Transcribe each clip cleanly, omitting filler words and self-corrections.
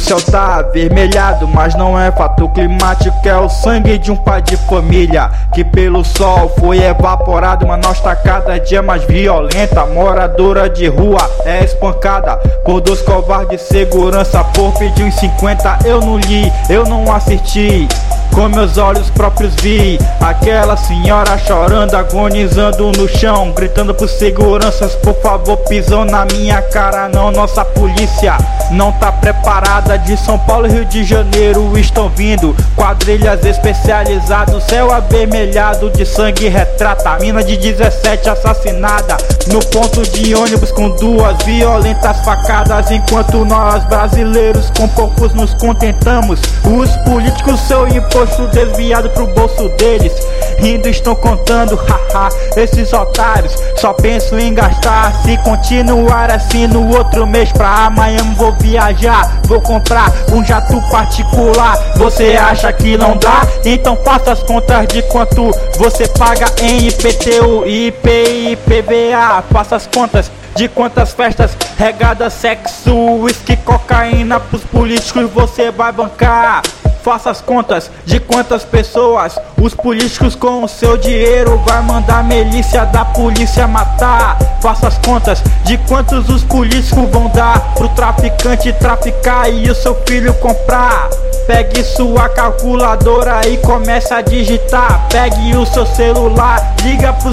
céu tá avermelhado, mas não é fator climático, é o sangue de um pai de família que pelo sol foi evaporado. Uma nós tá cada dia mais violenta, moradora de rua é espancada por dois covardes de segurança por pedir uns 50. Eu não li, eu não assisti, com meus olhos próprios vi aquela senhora chorando, agonizando no chão, gritando por seguranças, por favor, pisam na minha cara não. Nossa polícia não tá preparada. De São Paulo e Rio de Janeiro estão vindo quadrilhas especializadas. Céu avermelhado de sangue retrata mina de 17 assassinada no ponto de ônibus com duas violentas facadas. Enquanto nós brasileiros com poucos nos contentamos, os políticos seu imposto desviado pro bolso deles, rindo estão contando, haha, esses otários só pensam em gastar. Se continuar assim no outro mês pra amanhã vou viajar, vou comprar um jato particular. Você acha que não dá? Então faça as contas de quanto você paga em IPTU, IPI, IPVA. Faça as contas de quantas festas regadas, sexo, uísque, cocaína pros políticos você vai bancar. Faça as contas de quantas pessoas os políticos com o seu dinheiro vai mandar milícia da polícia matar. Faça as contas de quantos os políticos vão dar pro traficante traficar e o seu filho comprar. Pegue sua calculadora e comece a digitar. Pegue o seu celular, liga pro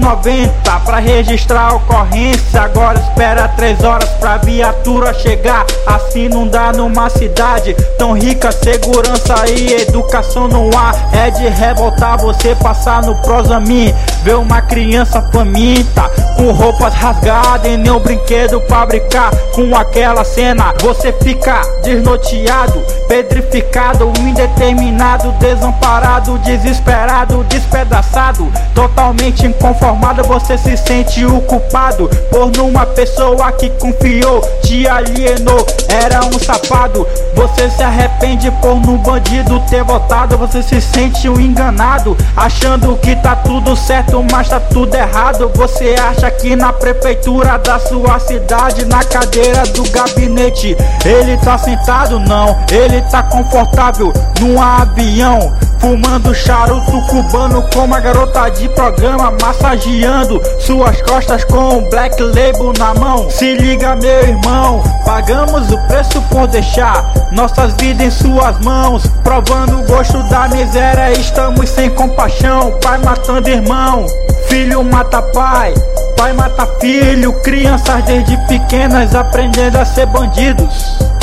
190 pra registrar a ocorrência. Agora espera 3 horas pra viatura chegar. Assim não dá numa cidade tão rica. Segurança e educação não há, é de revoltar você passar no Prosamin, ver uma criança faminta com roupas rasgadas e nenhum brinquedo pra brincar. Com aquela cena você fica desnorteado, pedrificado, indeterminado, desamparado, desesperado, despedaçado, totalmente inconformado. Você se sente o culpado por numa pessoa que confiou, te alienou, era um safado. Você se arrepende por num bandido ter votado. Você se sente um enganado, achando que tá tudo certo, mas tá tudo errado. Você acha que na prefeitura da sua cidade, na cadeira do gabinete, ele tá sentado? Não, ele tá confortável num avião, fumando charuto cubano com uma garota de programa, massageando suas costas com um black label na mão. Se liga, meu irmão, pagamos o preço por deixar nossas vidas em suas mãos, provando o gosto da miséria. Estamos sem compaixão, pai matando irmão, filho mata pai, pai mata filho, crianças desde pequenas aprendendo a ser bandidos.